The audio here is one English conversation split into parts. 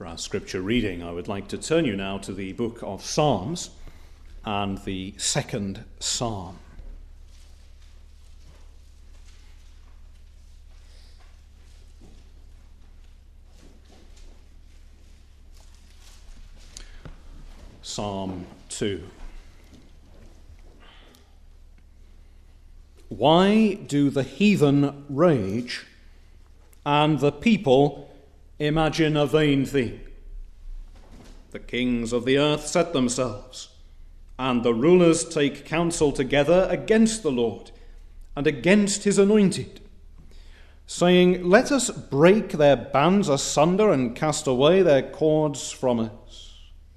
For our scripture reading, I would like to turn you now to the book of Psalms and the second psalm. Psalm 2. Why do the heathen rage and the people imagine a vain thing? The kings of the earth set themselves, and the rulers take counsel together against the Lord and against his anointed, saying, "Let us break their bands asunder and cast away their cords from us."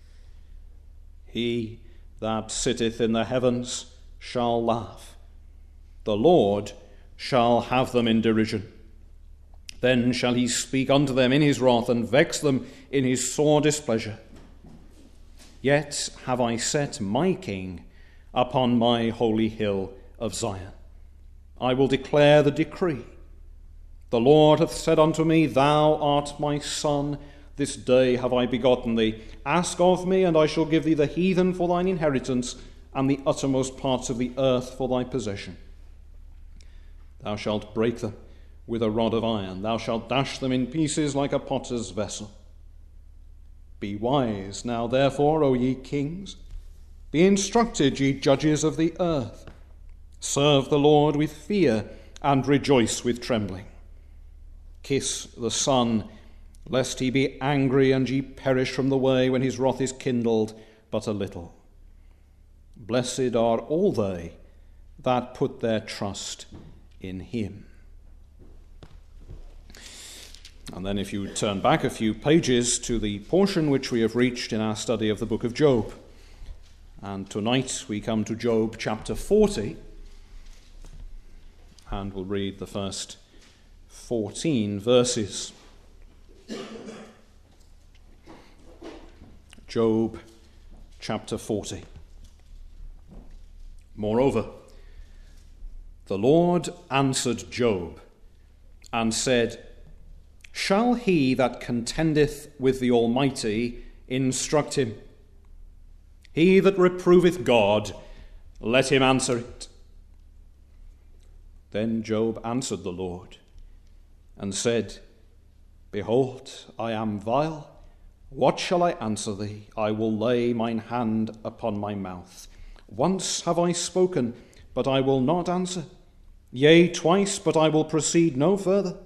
He that sitteth in the heavens shall laugh. The Lord shall have them in derision. Then shall he speak unto them in his wrath, and vex them in his sore displeasure. Yet have I set my King upon my holy hill of Zion. I will declare the decree. The Lord hath said unto me, Thou art my son, this day have I begotten thee. Ask of me, and I shall give thee the heathen for thine inheritance, and the uttermost parts of the earth for thy possession. Thou shalt break them with a rod of iron. Thou shalt dash them in pieces like a potter's vessel. Be wise now, therefore, O ye kings. Be instructed, ye judges of the earth. Serve the Lord with fear, and rejoice with trembling. Kiss the Son, lest he be angry, and ye perish from the way when his wrath is kindled but a little. Blessed are all they that put their trust in him. And then if you turn back a few pages to the portion which we have reached in our study of the book of Job. And tonight we come to Job chapter 40, and we'll read the first 14 verses. Job chapter 40. Moreover, the Lord answered Job and said, Shall he that contendeth with the Almighty instruct him? He that reproveth God, let him answer it. Then Job answered the Lord and said, Behold, I am vile. What shall I answer thee? I will lay mine hand upon my mouth. Once have I spoken, but I will not answer. Yea, twice, but I will proceed no further.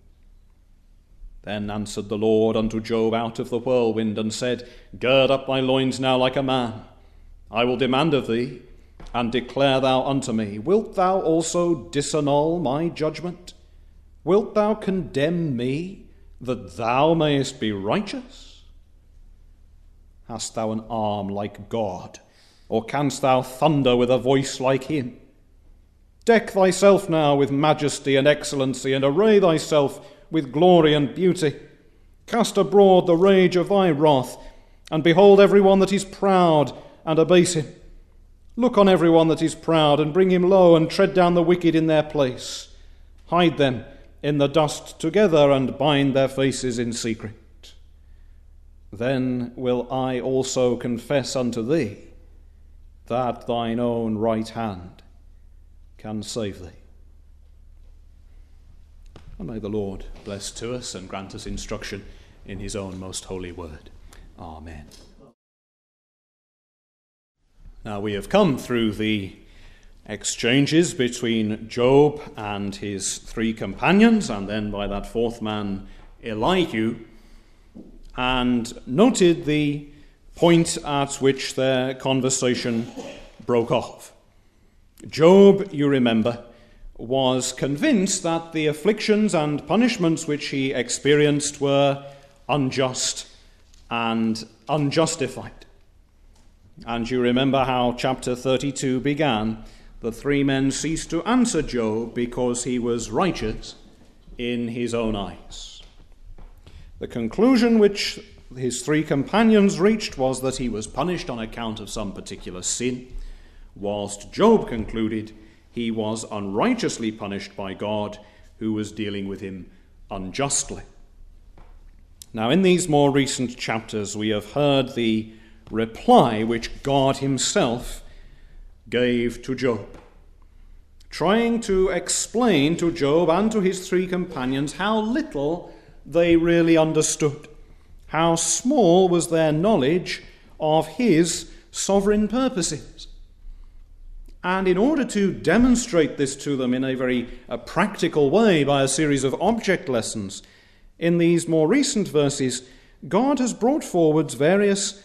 Then answered the Lord unto Job out of the whirlwind, and said, Gird up thy loins now like a man. I will demand of thee, and declare thou unto me. Wilt thou also disannul my judgment? Wilt thou condemn me, that thou mayest be righteous? Hast thou an arm like God, or canst thou thunder with a voice like him? Deck thyself now with majesty and excellency, and array thyself with glory and beauty. Cast abroad the rage of thy wrath, and behold every one that is proud, and abase him. Look on every one that is proud, and bring him low, and tread down the wicked in their place. Hide them in the dust together, and bind their faces in secret. Then will I also confess unto thee that thine own right hand can save thee. And may the Lord bless to us and grant us instruction in his own most holy word. Amen. Now we have come through the exchanges between Job and his three companions, and then by that fourth man, Elihu, and noted the point at which their conversation broke off. Job, you remember, was convinced that the afflictions and punishments which he experienced were unjust and unjustified. And you remember how chapter 32 began. The three men ceased to answer Job because he was righteous in his own eyes. The conclusion which his three companions reached was that he was punished on account of some particular sin, whilst Job concluded he was unrighteously punished by God, who was dealing with him unjustly. Now, in these more recent chapters, we have heard the reply which God himself gave to Job, trying to explain to Job and to his three companions how little they really understood, how small was their knowledge of his sovereign purposes. And in order to demonstrate this to them in a very practical way by a series of object lessons, in these more recent verses, God has brought forward various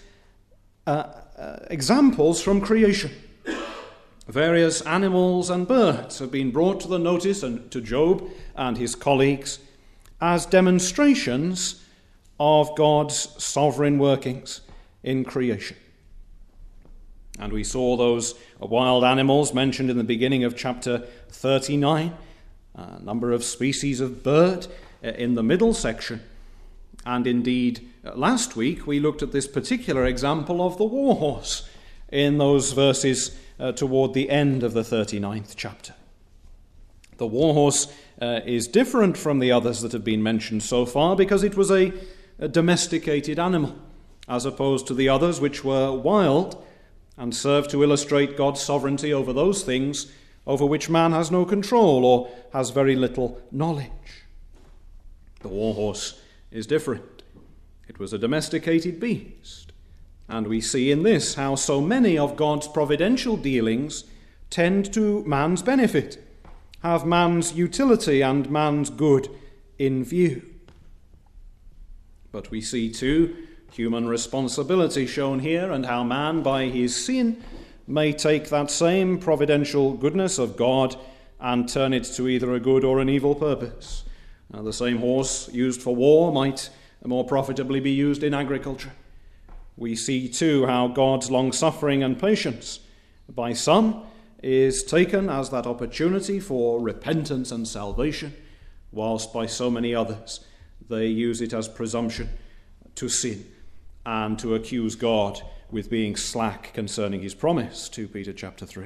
examples from creation. Various animals and birds have been brought to the notice and to Job and his colleagues as demonstrations of God's sovereign workings in creation. And we saw those wild animals mentioned in the beginning of chapter 39, a number of species of bird in the middle section. And indeed, last week we looked at this particular example of the warhorse in those verses toward the end of the 39th chapter. The warhorse is different from the others that have been mentioned so far because it was a domesticated animal, as opposed to the others which were wild and serve to illustrate God's sovereignty over those things over which man has no control or has very little knowledge. The warhorse is different. It was a domesticated beast. And we see in this how so many of God's providential dealings tend to man's benefit, have man's utility and man's good in view. But we see too human responsibility shown here, and how man by his sin may take that same providential goodness of God and turn it to either a good or an evil purpose. Now, the same horse used for war might more profitably be used in agriculture. We see too how God's long-suffering and patience by some is taken as that opportunity for repentance and salvation, whilst by so many others they use it as presumption to sin and to accuse God with being slack concerning his promise, 2 Peter chapter 3.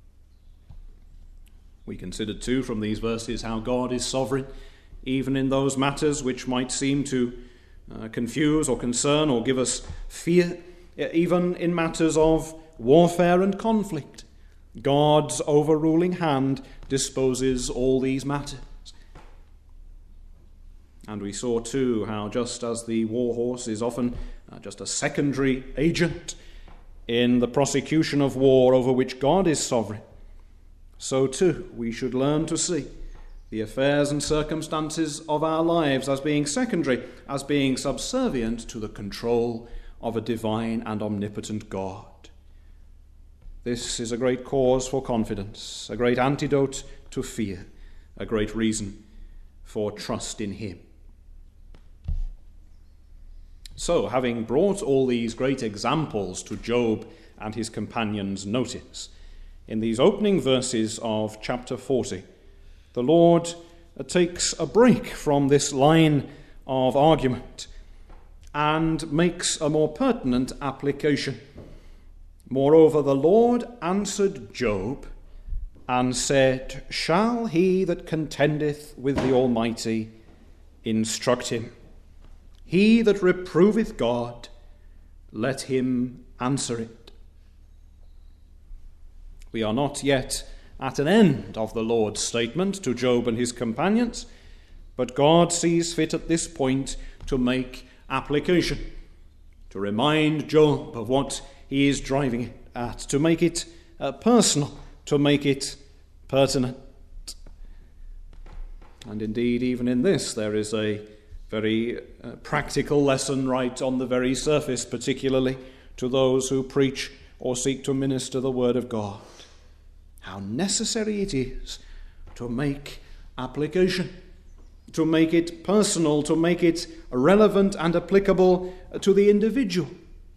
We considered too from these verses how God is sovereign, even in those matters which might seem to confuse or concern or give us fear, even in matters of warfare and conflict. God's overruling hand disposes all these matters. And we saw too how just as the warhorse is often just a secondary agent in the prosecution of war over which God is sovereign, so too we should learn to see the affairs and circumstances of our lives as being secondary, as being subservient to the control of a divine and omnipotent God. This is a great cause for confidence, a great antidote to fear, a great reason for trust in him. So, having brought all these great examples to Job and his companions' notice, in these opening verses of chapter 40, the Lord takes a break from this line of argument and makes a more pertinent application. Moreover, the Lord answered Job and said, "Shall he that contendeth with the Almighty instruct him? He that reproveth God, let him answer it." We are not yet at an end of the Lord's statement to Job and his companions, but God sees fit at this point to make application, to remind Job of what he is driving it at, to make it personal, to make it pertinent. And indeed, even in this, there is a very practical lesson right on the very surface, particularly to those who preach or seek to minister the word of God. How necessary it is to make application, to make it personal, to make it relevant and applicable to the individual.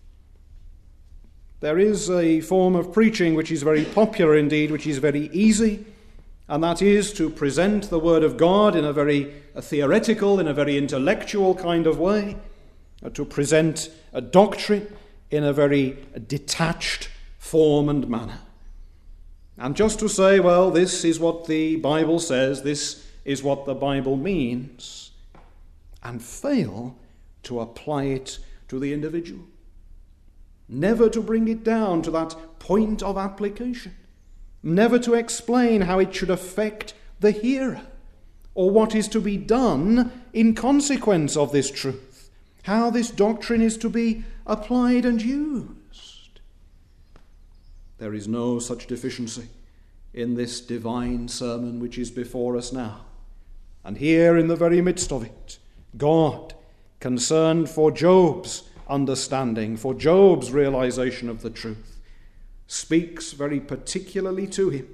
There is a form of preaching which is very popular indeed, which is very easy, and that is to present the word of God in a very theoretical, in a very intellectual kind of way, to present a doctrine in a very detached form and manner. And just to say, well, this is what the Bible says, this is what the Bible means, and fail to apply it to the individual, never to bring it down to that point of application, never to explain how it should affect the hearer, or what is to be done in consequence of this truth, how this doctrine is to be applied and used. There is no such deficiency in this divine sermon which is before us now. And here in the very midst of it, God, concerned for Job's understanding, for Job's realization of the truth, speaks very particularly to him,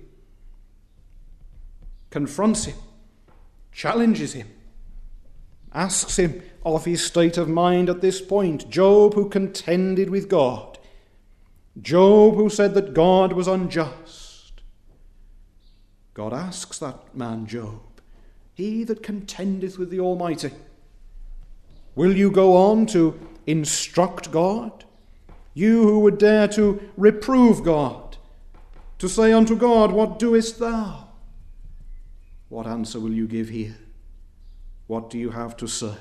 confronts him, challenges him, asks him of his state of mind at this point. Job, who contended with God, Job, who said that God was unjust. God asks that man Job, he that contendeth with the Almighty, will you go on to instruct God? You who would dare to reprove God, to say unto God, what doest thou? What answer will you give here? What do you have to say?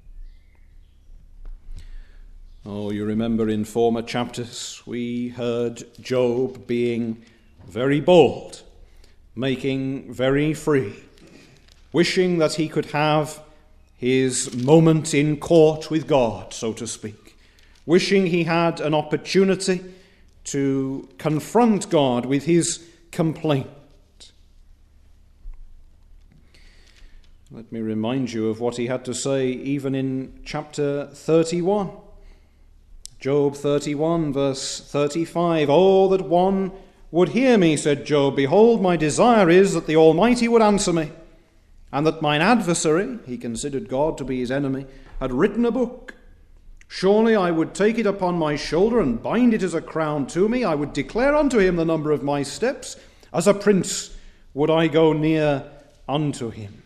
Oh, you remember in former chapters we heard Job being very bold, making very free, wishing that he could have his moment in court with God, so to speak, wishing he had an opportunity to confront God with his complaint. Let me remind you of what he had to say even in chapter 31. Job 31, verse 35. Oh, that one would hear me, said Job. Behold, my desire is that the Almighty would answer me, and that mine adversary, he considered God to be his enemy, had written a book. Surely I would take it upon my shoulder and bind it as a crown to me. I would declare unto him the number of my steps. As a prince would I go near unto him.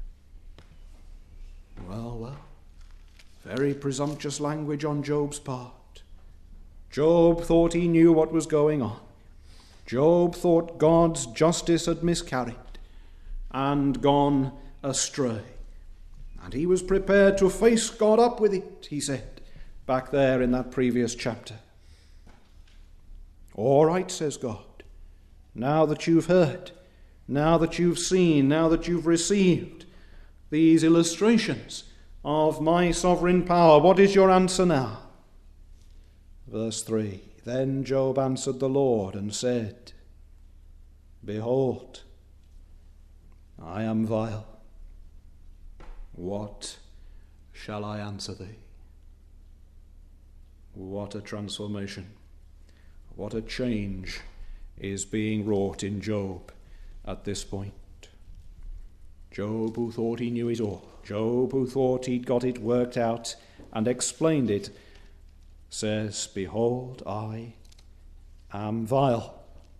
Well, very presumptuous language on Job's part. Job thought he knew what was going on. Job thought God's justice had miscarried and gone astray. And he was prepared to face God up with it, he said, back there in that previous chapter. All right, says God, now that you've heard, now that you've seen, now that you've received these illustrations of my sovereign power, what is your answer now? Verse 3, then Job answered the Lord and said, behold, I am vile. What shall I answer thee? What a transformation, what a change is being wrought in Job at this point. Job, who thought he knew it all, Job, who thought he'd got it worked out and explained it, says, behold, I am vile.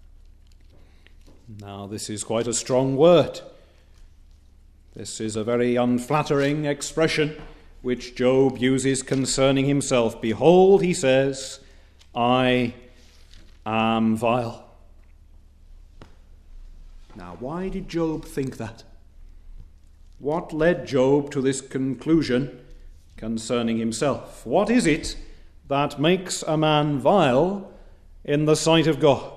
Now, this is quite a strong word. This is a very unflattering expression which Job uses concerning himself. Behold, he says, I am vile. Now, why did Job think that? What led Job to this conclusion concerning himself? What is it that makes a man vile in the sight of God?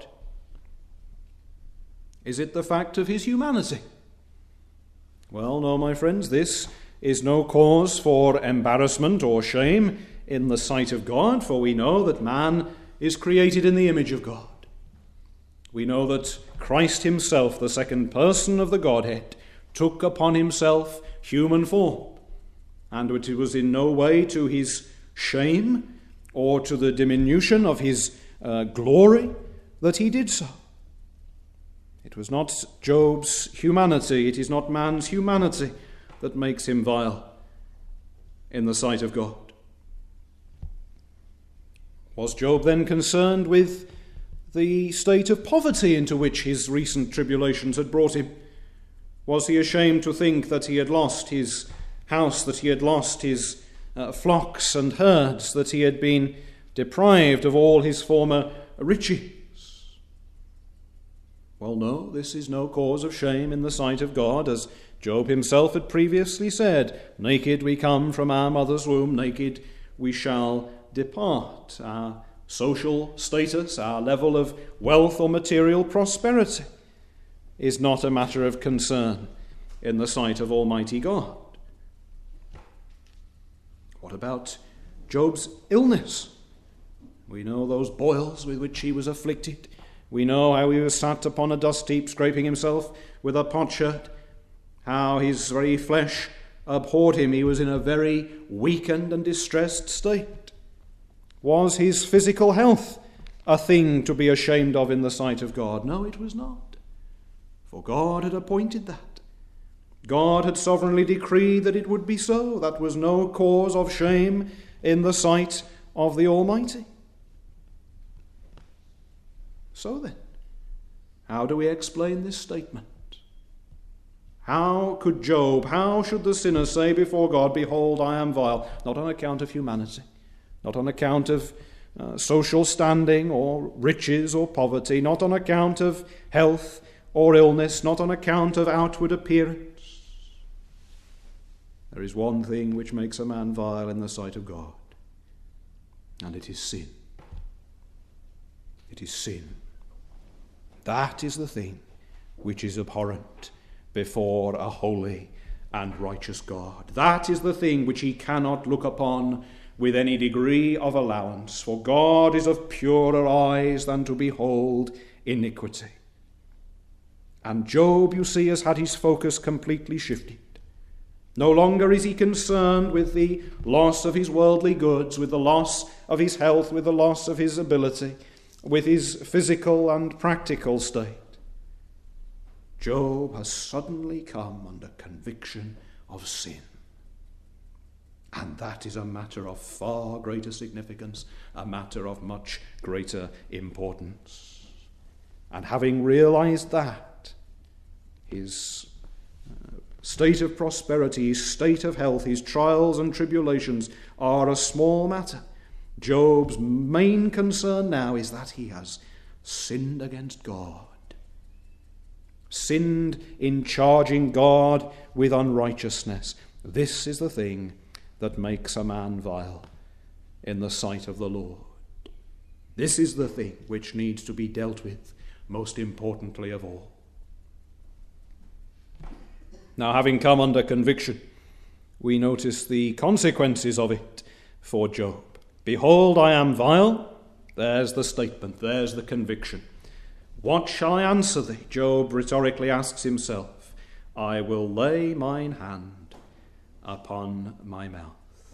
Is it the fact of his humanity? Well, no, my friends, this is no cause for embarrassment or shame in the sight of God, for we know that man is created in the image of God. We know that Christ himself, the second person of the Godhead, took upon himself human form, and it was in no way to his shame or to the diminution of his glory that he did so. It was not Job's humanity, it is not man's humanity that makes him vile in the sight of God. Was Job then concerned with the state of poverty into which his recent tribulations had brought him? Was he ashamed to think that he had lost his house, that he had lost his flocks and herds, that he had been deprived of all his former riches? Well, no, this is no cause of shame in the sight of God, as Job himself had previously said, naked we come from our mother's womb, naked we shall depart. Our social status, our level of wealth or material prosperity is not a matter of concern in the sight of Almighty God. What about Job's illness? We know those boils with which he was afflicted. We know how he was sat upon a dust heap, scraping himself with a potsherd, how his very flesh abhorred him. He was in a very weakened and distressed state. Was his physical health a thing to be ashamed of in the sight of God? No, it was not. For God had appointed that. God had sovereignly decreed that it would be so. That was no cause of shame in the sight of the Almighty. So then, how do we explain this statement? How could Job, how should the sinner say before God, behold, I am vile? Not on account of humanity, not on account of social standing or riches or poverty, not on account of health or illness, not on account of outward appearance. There is one thing which makes a man vile in the sight of God, and it is sin. It is sin. That is the thing which is abhorrent before a holy and righteous God. That is the thing which he cannot look upon with any degree of allowance, for God is of purer eyes than to behold iniquity. And Job, you see, has had his focus completely shifted. No longer is he concerned with the loss of his worldly goods, with the loss of his health, with the loss of his ability, with his physical and practical state. Job has suddenly come under conviction of sin. And that is a matter of far greater significance, a matter of much greater importance. And having realized that, his state of prosperity, his state of health, his trials and tribulations are a small matter. Job's main concern now is that he has sinned against God. Sinned in charging God with unrighteousness. This is the thing that makes a man vile in the sight of the Lord. This is the thing which needs to be dealt with most importantly of all. Now, having come under conviction, we notice the consequences of it for Job. Behold, I am vile. There's the statement, there's the conviction. What shall I answer thee? Job rhetorically asks himself. I will lay mine hand upon my mouth.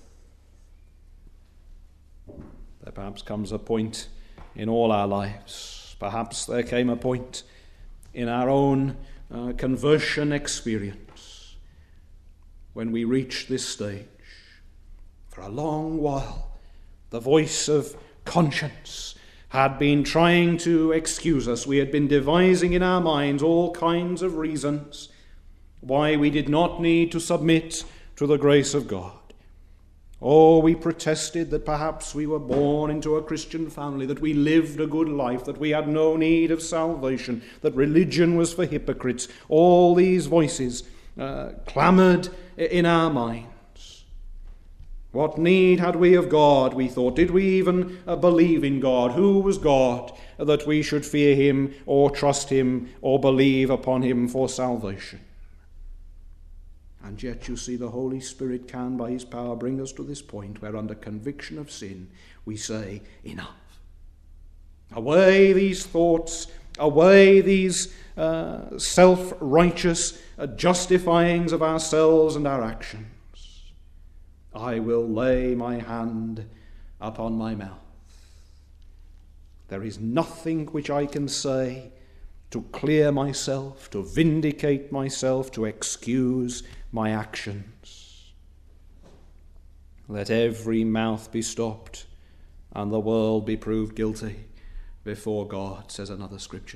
There perhaps comes a point in all our lives. Perhaps there came a point in our own conversion experience when we reach this stage. For a long while, the voice of conscience had been trying to excuse us. We had been devising in our minds all kinds of reasons why we did not need to submit to the grace of God. Oh, we protested that perhaps we were born into a Christian family, that we lived a good life, that we had no need of salvation, that religion was for hypocrites. All these voices clamoured in our minds. What need had we of God, we thought? Did we even believe in God? Who was God that we should fear him or trust him or believe upon him for salvation? And yet, you see, the Holy Spirit can, by his power, bring us to this point where under conviction of sin, we say, enough. Away these thoughts, away these self-righteous justifyings of ourselves and our actions. I will lay my hand upon my mouth. There is nothing which I can say to clear myself, to vindicate myself, to excuse my actions. Let every mouth be stopped and the world be proved guilty before God, says another scripture.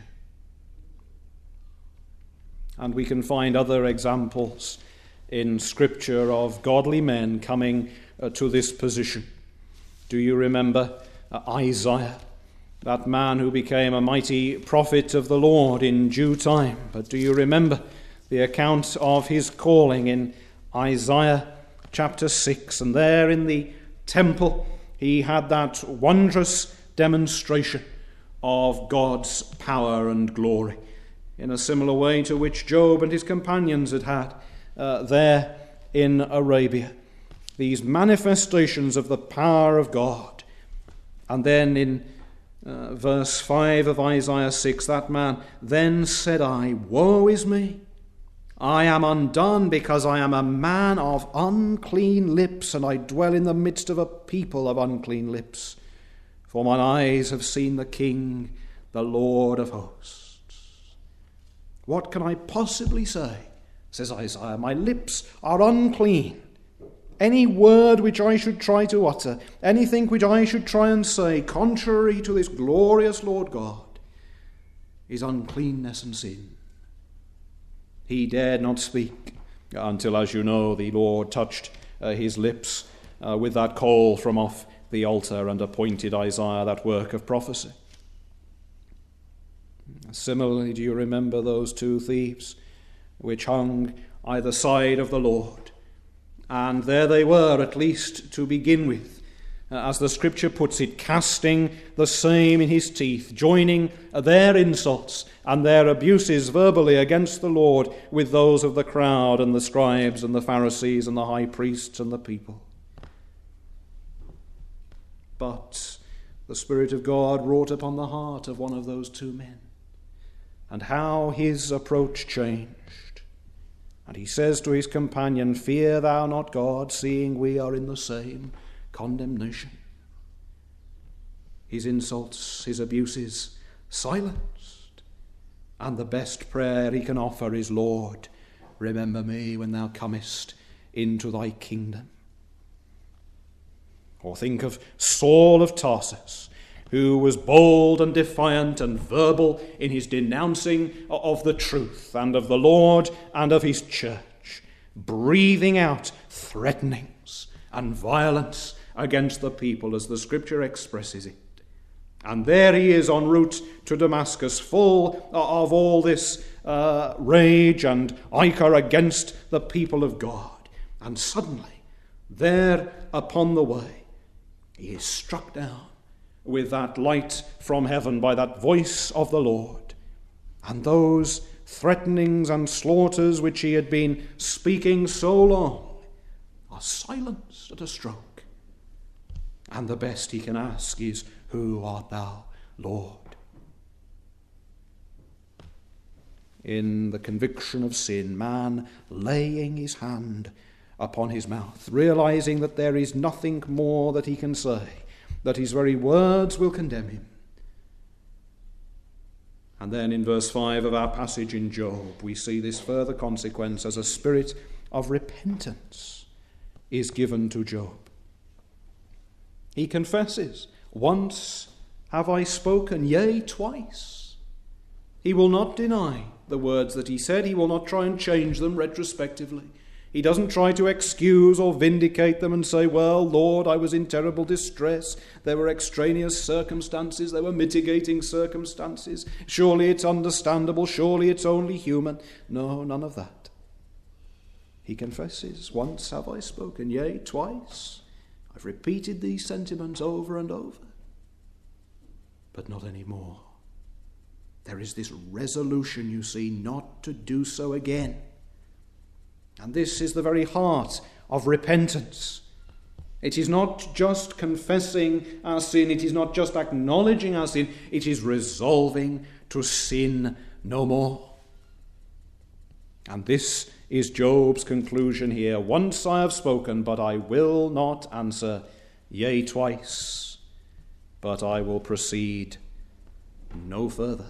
And we can find other examples in Scripture of godly men coming to this position. Do you remember Isaiah? that man who became a mighty prophet of the Lord in due time. But do you remember the account of his calling in Isaiah chapter 6? And there in the temple he had that wondrous demonstration of God's power and glory, in a similar way to which Job and his companions had had there in Arabia. These manifestations of the power of God. And then in verse 5 of Isaiah 6, that man, "Then said I, woe is me! I am undone, because I am a man of unclean lips, and I dwell in the midst of a people of unclean lips. For mine eyes have seen the King, the Lord of hosts." What can I possibly say, says Isaiah? My lips are unclean. Any word which I should try to utter, anything which I should try and say, contrary to this glorious Lord God, is uncleanness and sin. He dared not speak until, as you know, the Lord touched his lips with that coal from off the altar and appointed Isaiah that work of prophecy. Similarly, do you remember those two thieves which hung either side of the Lord? And there they were, at least to begin with, as the scripture puts it, casting the same in his teeth, joining their insults and their abuses verbally against the Lord with those of the crowd and the scribes and the Pharisees and the high priests and the people. But the Spirit of God wrought upon the heart of one of those two men, and how his approach changed. And he says to his companion, "Fear thou not God, seeing we are in the same condemnation." His insults, his abuses, silenced. And the best prayer he can offer is, "Lord, remember me when thou comest into thy kingdom." Or think of Saul of Tarsus, who was bold and defiant and verbal in his denouncing of the truth and of the Lord and of his church, breathing out threatenings and violence against the people, as the scripture expresses it. And there he is en route to Damascus, full of all this rage and ichor against the people of God. And suddenly, there upon the way, he is struck down with that light from heaven by that voice of the Lord. And those threatenings and slaughters which he had been speaking so long are silenced at a stroke. And the best he can ask is, "Who art thou, Lord?" In the conviction of sin, man laying his hand upon his mouth, realizing that there is nothing more that he can say, that his very words will condemn him. And then in verse 5 of our passage in Job, we see this further consequence as a spirit of repentance is given to Job. He confesses, "Once have I spoken, yea, twice." He will not deny the words that he said. He will not try and change them retrospectively. He doesn't try to excuse or vindicate them and say, "Well, Lord, I was in terrible distress. There were extraneous circumstances. There were mitigating circumstances. Surely it's understandable. Surely it's only human." No, none of that. He confesses, "Once have I spoken, yea, twice. I've repeated these sentiments over and over, but not any more." There is this resolution, you see, not to do so again. And this is the very heart of repentance. It is not just confessing our sin, it is not just acknowledging our sin, it is resolving to sin no more. And this is Job's conclusion here. "Once I have spoken, but I will not answer, yea, twice, but I will proceed no further."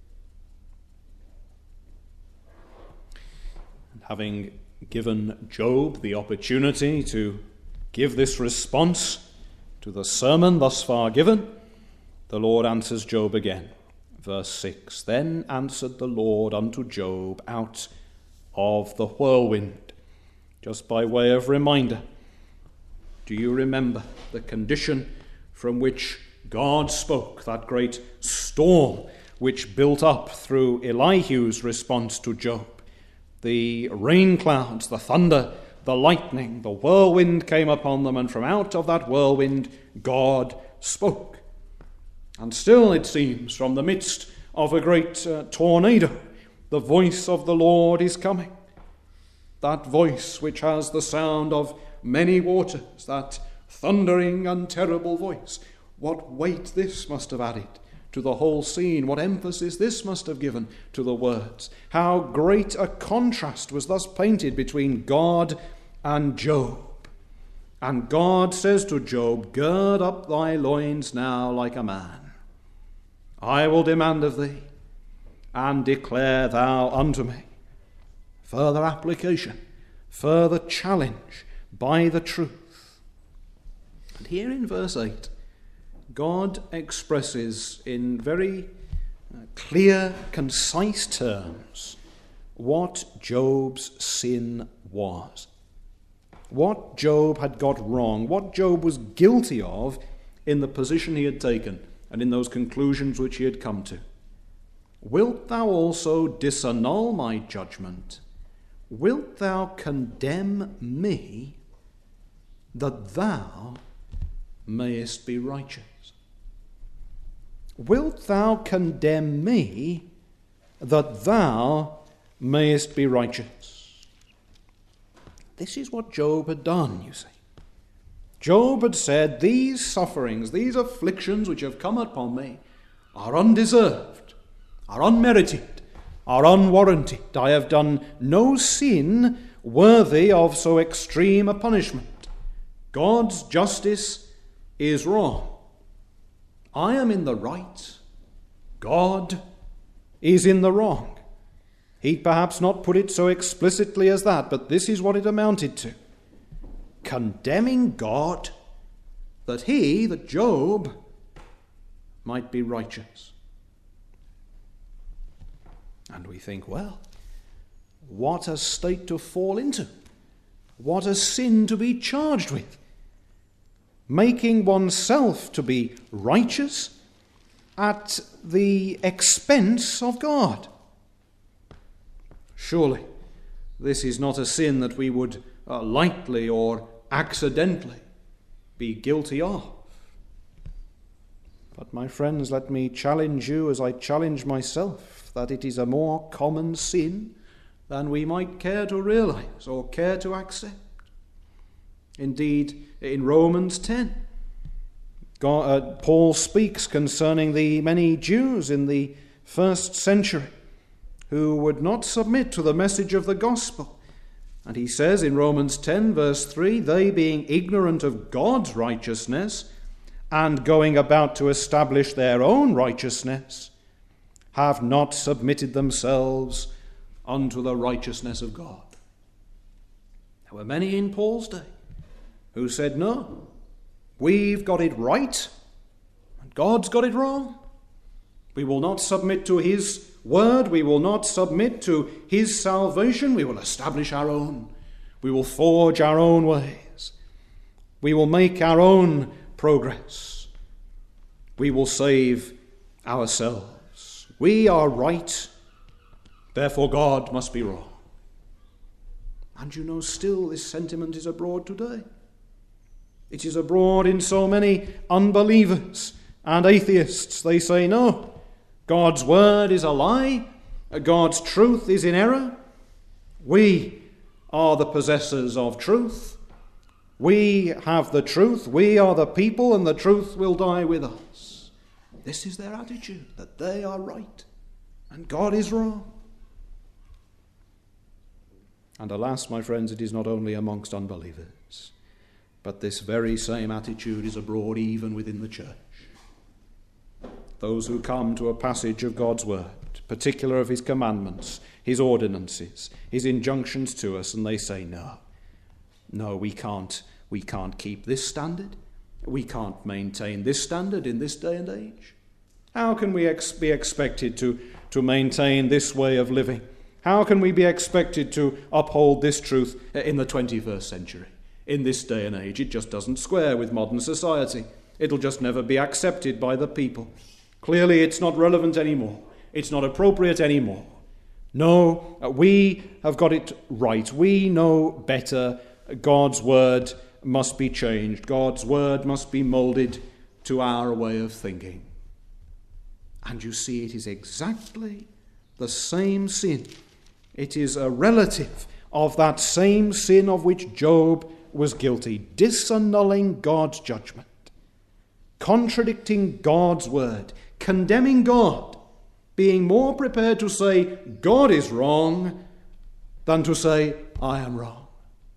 And having given Job the opportunity to give this response to the sermon thus far given, the Lord answers Job again. Verse 6, "Then answered the Lord unto Job out of the whirlwind." Just by way of reminder, do you remember the condition from which God spoke, that great storm which built up through Elihu's response to Job. The rain clouds, the thunder, the lightning, the whirlwind came upon them, and from out of that whirlwind God spoke. And still, it seems, from the midst of a great tornado, the voice of the Lord is coming. That voice which has the sound of many waters, that thundering and terrible voice. What weight this must have added to the whole scene, what emphasis this must have given to the words. How great a contrast was thus painted between God and Job. And God says to Job, "Gird up thy loins now like a man. I will demand of thee, and declare thou unto me." Further application, further challenge by the truth. And here in verse 8, God expresses in very clear, concise terms what Job's sin was. What Job had got wrong, what Job was guilty of in the position he had taken and in those conclusions which he had come to. "Wilt thou also disannul my judgment? Wilt thou condemn me that thou mayest be righteous?" Wilt thou condemn me that thou mayest be righteous? This is what Job had done, you see. Job had said, these sufferings, these afflictions which have come upon me are undeserved, are unmerited, are unwarranted. I have done no sin worthy of so extreme a punishment. God's justice is wrong. I am in the right. God is in the wrong. He'd perhaps not put it so explicitly as that, but this is what it amounted to. Condemning God that Job, might be righteous. And we think, well, what a state to fall into. What a sin to be charged with. Making oneself to be righteous at the expense of God. Surely, this is not a sin that we would lightly or accidentally be guilty of. But my friends, let me challenge you as I challenge myself, that it is a more common sin than we might care to realize or care to accept. Indeed, in Romans 10, Paul speaks concerning the many Jews in the first century who would not submit to the message of the gospel. And he says in Romans 10 verse 3, "They being ignorant of God's righteousness and going about to establish their own righteousness, have not submitted themselves unto the righteousness of God." There were many in Paul's day who said, no, we've got it right and God's got it wrong. We will not submit to his word. We will not submit to his salvation. We will establish our own. We will forge our own ways. We will make our own progress. We will save ourselves. We are right, therefore God must be wrong. And you know, still this sentiment is abroad today. It is abroad in so many unbelievers and atheists. They say, no, God's word is a lie. God's truth is in error. We are the possessors of truth. We have the truth. We are the people, and the truth will die with us. This is their attitude, that they are right and God is wrong. And alas, my friends, it is not only amongst unbelievers, but this very same attitude is abroad even within the church. Those who come to a passage of God's word, particular of his commandments, his ordinances, his injunctions to us, and they say, no, we can't keep this standard. We can't maintain this standard in this day and age. How can we be expected to maintain this way of living? How can we be expected to uphold this truth in the 21st century, in this day and age? It just doesn't square with modern society. It'll just never be accepted by the people. Clearly, it's not relevant anymore. It's not appropriate anymore. No, we have got it right. We know better. God's word must be changed. God's word must be molded to our way of thinking. And you see, it is exactly the same sin. It is a relative of that same sin of which Job was guilty, disannulling God's judgment, contradicting God's word, condemning God, being more prepared to say God is wrong than to say I am wrong.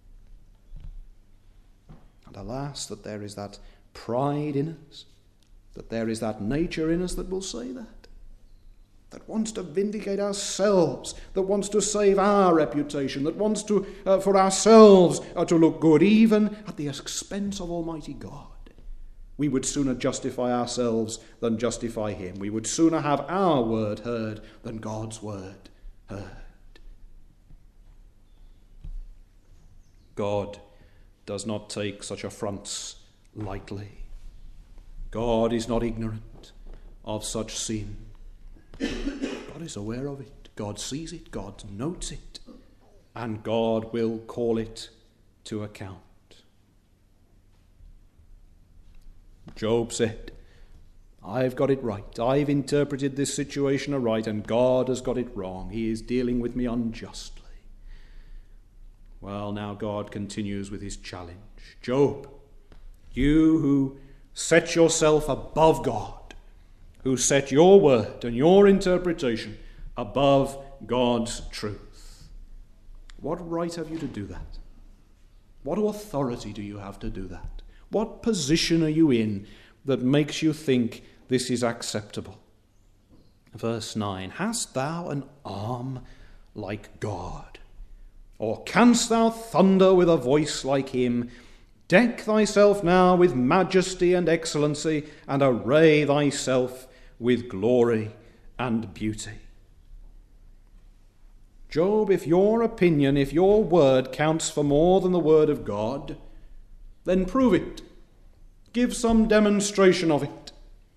And alas, that there is that pride in us, that there is that nature in us that will say that wants to vindicate ourselves, that wants to save our reputation, that wants to for ourselves to look good, even at the expense of Almighty God. We would sooner justify ourselves than justify him. We would sooner have our word heard than God's word heard. God does not take such affronts lightly. God is not ignorant of such sin. God is aware of it. God sees it. God notes it. And God will call it to account. Job said, I've got it right. I've interpreted this situation aright, and God has got it wrong. He is dealing with me unjustly. Well, now God continues with his challenge. Job, you who set yourself above God, who set your word and your interpretation above God's truth, what right have you to do that? What authority do you have to do that? What position are you in that makes you think this is acceptable? Verse 9, hast thou an arm like God? Or canst thou thunder with a voice like him? Deck thyself now with majesty and excellency, and array thyself with glory and beauty. Job, if your opinion, if your word counts for more than the word of God, then prove it. Give some demonstration of it.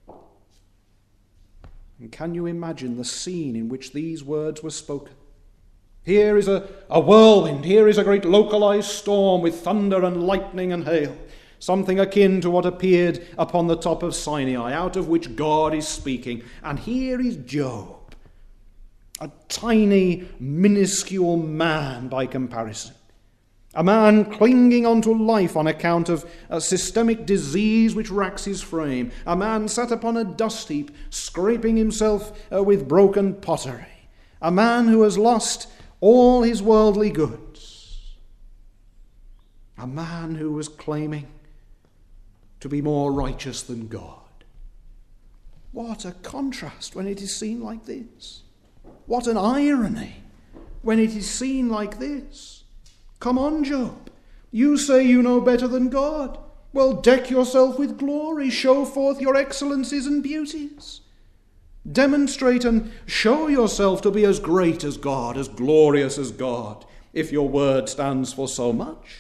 And can you imagine the scene in which these words were spoken? Here is a whirlwind. Here is a great localized storm with thunder and lightning and hail. Something akin to what appeared upon the top of Sinai, out of which God is speaking. And here is Job, a tiny, minuscule man by comparison. A man clinging onto life on account of a systemic disease which racks his frame. A man sat upon a dust heap, scraping himself with broken pottery. A man who has lost all his worldly goods. A man who was claiming to be more righteous than God. What a contrast when it is seen like this. What an irony when it is seen like this. Come on, Job. You say you know better than God. Well, deck yourself with glory. Show forth your excellencies and beauties. Demonstrate and show yourself to be as great as God, as glorious as God, if your word stands for so much.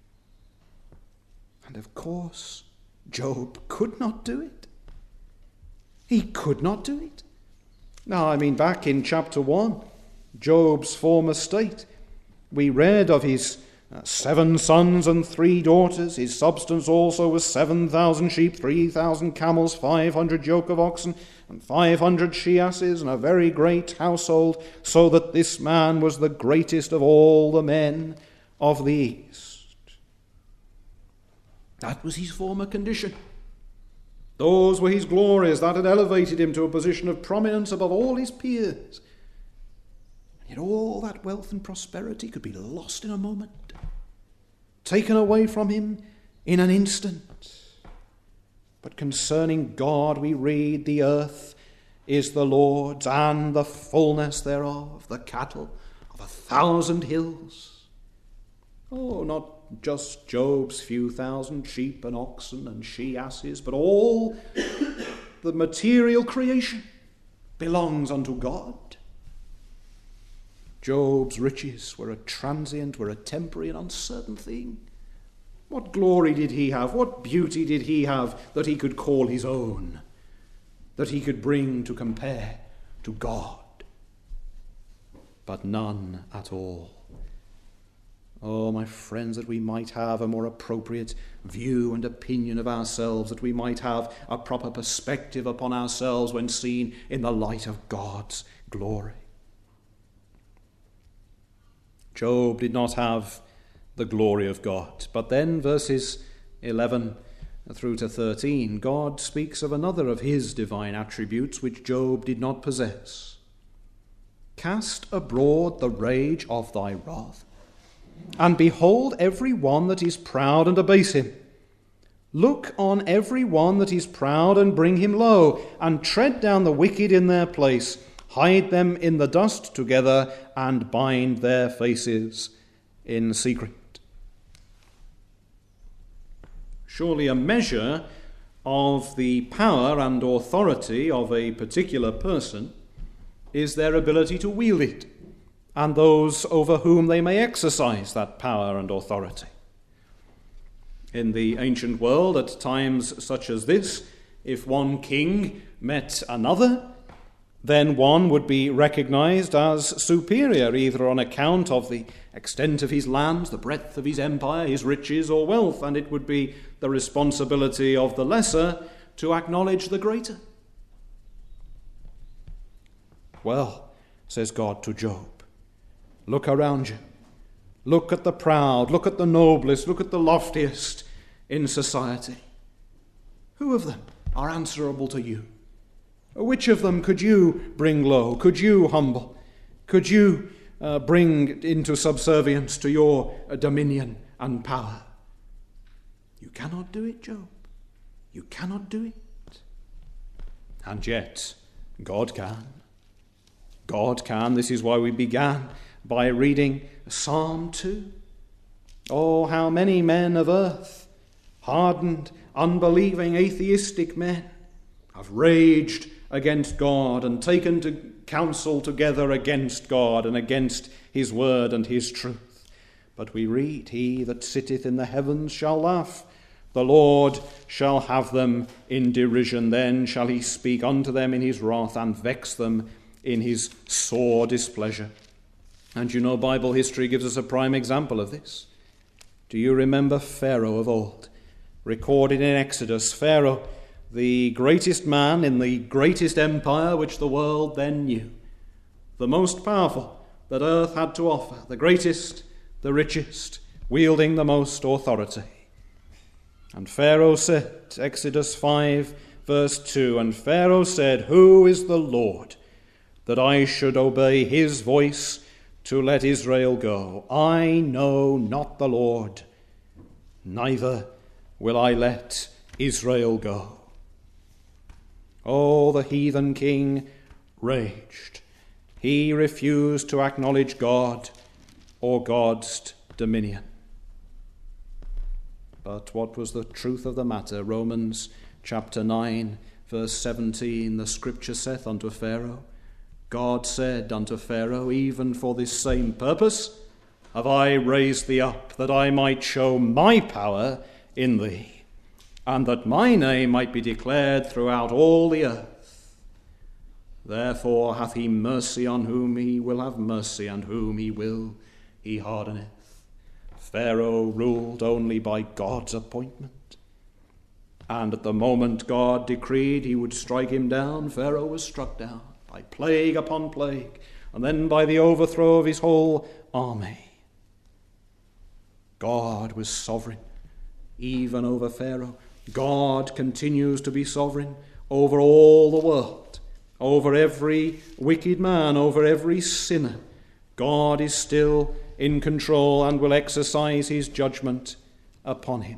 And of course, Job could not do it. He could not do it. Now, I mean, back in chapter 1, Job's former state, we read of his 7 sons and 3 daughters. His substance also was 7,000 sheep, 3,000 camels, 500 yoke of oxen, and 500 she-asses, and a very great household, so that this man was the greatest of all the men of the East. That was his former condition. Those were his glories. That had elevated him to a position of prominence above all his peers. Yet all that wealth and prosperity could be lost in a moment, taken away from him in an instant. But concerning God we read, the earth is the Lord's and the fullness thereof, the cattle of 1,000 hills. Oh, not just Job's few thousand sheep and oxen and she-asses, but all the material creation belongs unto God. Job's riches were a transient, were a temporary and uncertain thing. What glory did he have? What beauty did he have that he could call his own, that he could bring to compare to God? But none at all. Oh, my friends, that we might have a more appropriate view and opinion of ourselves, that we might have a proper perspective upon ourselves when seen in the light of God's glory. Job did not have the glory of God. But then verses 11 through to 13, God speaks of another of his divine attributes which Job did not possess. Cast abroad the rage of thy wrath, and behold every one that is proud and abase him. Look on every one that is proud and bring him low, and tread down the wicked in their place. Hide them in the dust together, and bind their faces in secret. Surely a measure of the power and authority of a particular person is their ability to wield it, and those over whom they may exercise that power and authority. In the ancient world, at times such as this, if one king met another, then one would be recognized as superior, either on account of the extent of his lands, the breadth of his empire, his riches or wealth, and it would be the responsibility of the lesser to acknowledge the greater. Well, says God to Job, look around you. Look at the proud, look at the noblest, look at the loftiest in society. Who of them are answerable to you? Which of them could you bring low? Could you humble? Could you bring into subservience to your dominion and power? You cannot do it, Job. You cannot do it. And yet, God can. God can. This is why we began by reading Psalm 2. Oh, how many men of earth, hardened, unbelieving, atheistic men, have raged against God and taken to counsel together against God and against his word and his truth. But we read, he that sitteth in the heavens shall laugh. The Lord shall have them in derision. Then shall he speak unto them in his wrath and vex them in his sore displeasure. And you know, Bible history gives us a prime example of this. Do you remember Pharaoh of old? Recorded in Exodus, Pharaoh, the greatest man in the greatest empire which the world then knew, the most powerful that earth had to offer, the greatest, the richest, wielding the most authority. And Pharaoh said, Exodus 5, verse 2, and Pharaoh said, who is the Lord, that I should obey his voice to let Israel go? I know not the Lord, neither will I let Israel go. Oh, the heathen king raged. He refused to acknowledge God or God's dominion. But what was the truth of the matter? Romans chapter 9, verse 17, the scripture saith unto Pharaoh, God said unto Pharaoh, even for this same purpose have I raised thee up, that I might show my power in thee, and that my name might be declared throughout all the earth. Therefore hath he mercy on whom he will have mercy, and whom he will he hardeneth. Pharaoh ruled only by God's appointment. And at the moment God decreed he would strike him down, Pharaoh was struck down by plague upon plague, and then by the overthrow of his whole army. God was sovereign even over Pharaoh. God continues to be sovereign over all the world, over every wicked man, over every sinner. God is still in control and will exercise his judgment upon him.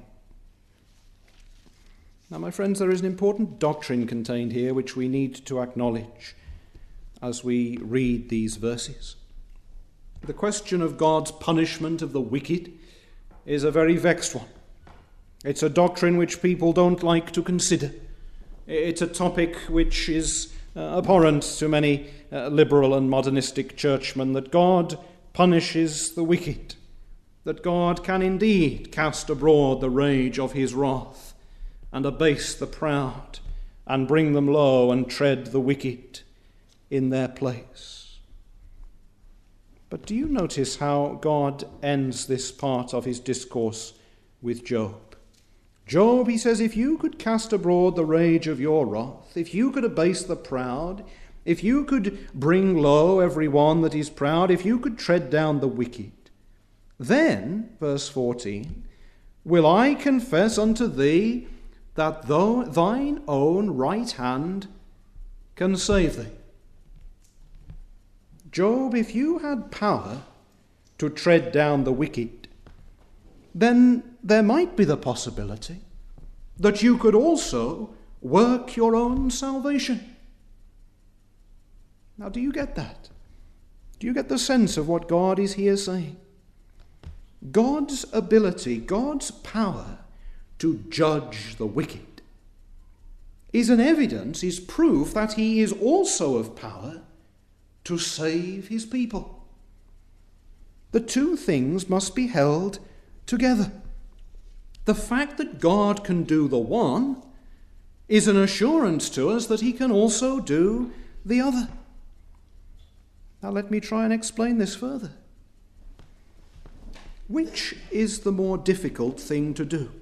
Now, my friends, there is an important doctrine contained here which we need to acknowledge as we read these verses. The question of God's punishment of the wicked is a very vexed one. It's a doctrine which people don't like to consider. It's a topic which is abhorrent to many liberal and modernistic churchmen, that God punishes the wicked. that God can indeed cast abroad the rage of his wrath, and abase the proud, and bring them low, and tread the wicked in their place. But do you notice how God ends this part of his discourse with Job? Job, he says, if you could cast abroad the rage of your wrath, if you could abase the proud, if you could bring low every one that is proud, if you could tread down the wicked, then, verse 14, will I confess unto thee that thine own right hand can save thee. Job, if you had power to tread down the wicked, then there might be the possibility that you could also work your own salvation. Now, do you get that? Do you get the sense of what God is here saying? God's ability, God's power to judge the wicked is an evidence, is proof that he is also of power to save his people. The two things must be held together. The fact that God can do the one is an assurance to us that he can also do the other. Now let me try and explain this further. Which is the more difficult thing to do?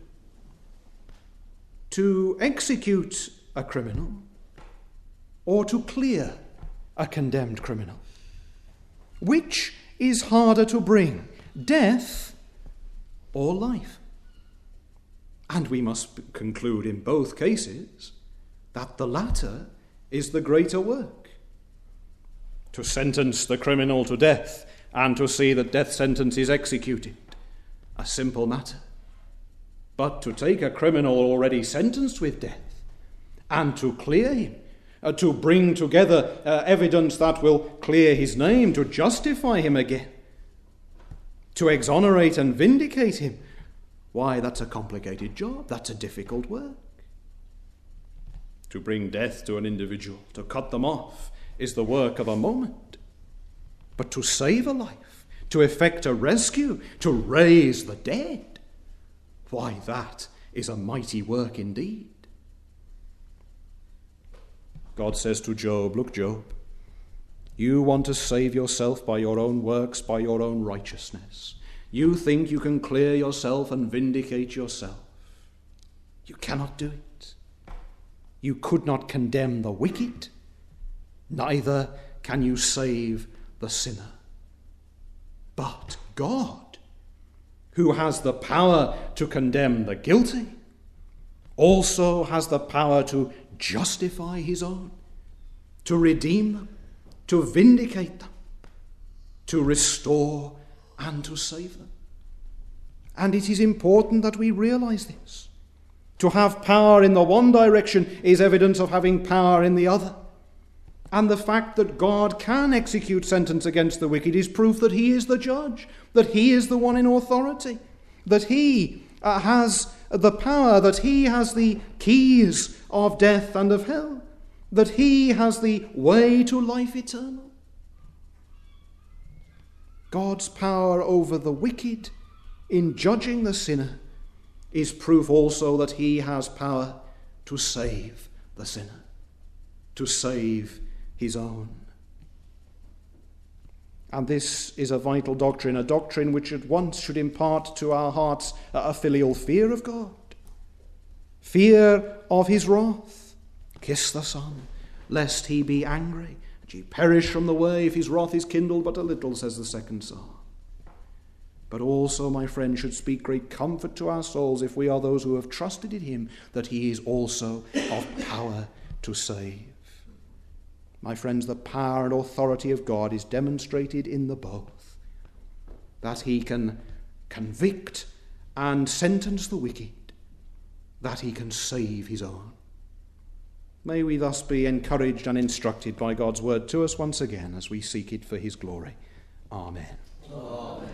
To execute a criminal or to clear a condemned criminal? Which is harder to bring, death or life? And we must conclude in both cases that the latter is the greater work. To sentence the criminal to death and to see that death sentence is executed, a simple matter. But to take a criminal already sentenced with death and to clear him, to bring together evidence that will clear his name, to justify him again, to exonerate and vindicate him, why, that's a complicated job. That's a difficult work. To bring death to an individual, to cut them off, is the work of a moment. But to save a life, to effect a rescue, to raise the dead, why, that is a mighty work indeed. God says to Job, look, Job, you want to save yourself by your own works, by your own righteousness. You think you can clear yourself and vindicate yourself. You cannot do it. You could not condemn the wicked, neither can you save the sinner. But God, who has the power to condemn the guilty, also has the power to justify his own, to redeem them, to vindicate them, to restore and to save them. And it is important that we realize this. To have power in the one direction is evidence of having power in the other. And the fact that God can execute sentence against the wicked is proof that he is the judge, that he is the one in authority, that he has the power, that he has the keys of death and of hell, that he has the way to life eternal. God's power over the wicked in judging the sinner is proof also that he has power to save the sinner, to save his own. And this is a vital doctrine, a doctrine which at once should impart to our hearts a filial fear of God, fear of his wrath. Kiss the Son, lest he be angry, and ye perish from the way, if his wrath is kindled but a little, says the second psalm. But also, my friend, should speak great comfort to our souls if we are those who have trusted in him, that he is also of power to save. My friends, the power and authority of God is demonstrated in the both, that he can convict and sentence the wicked, that he can save his own. May we thus be encouraged and instructed by God's word to us once again as we seek it for his glory. Amen. Amen.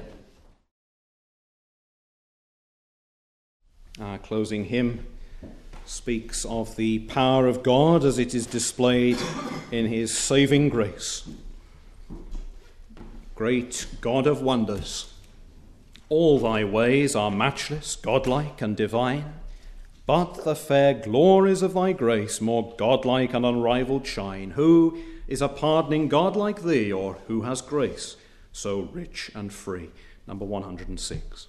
Our closing hymn speaks of the power of God as it is displayed in his saving grace. Great God of wonders, All thy ways are matchless, godlike, and divine, but the fair glories of thy grace more godlike and unrivalled shine. Who is a pardoning God like thee, or who has grace so rich and free? Number 106.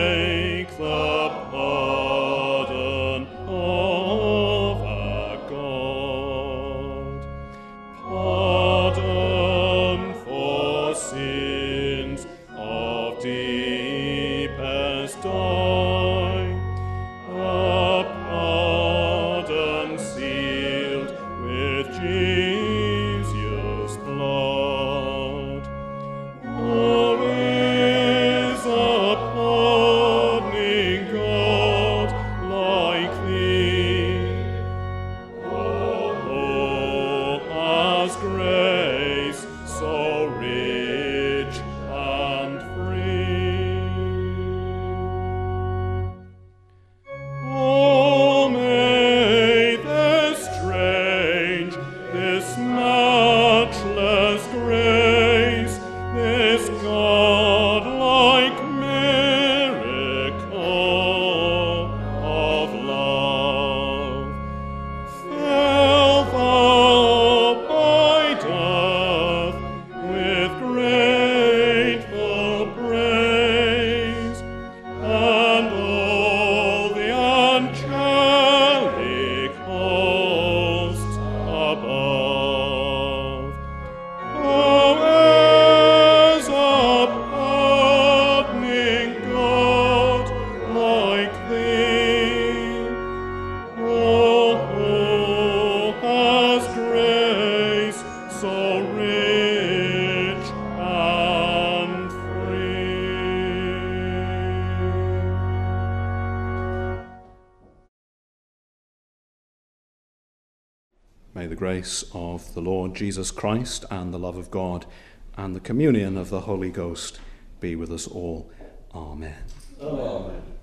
Take the pardon of our God. May the grace of the Lord Jesus Christ and the love of God and the communion of the Holy Ghost be with us all. Amen. Amen.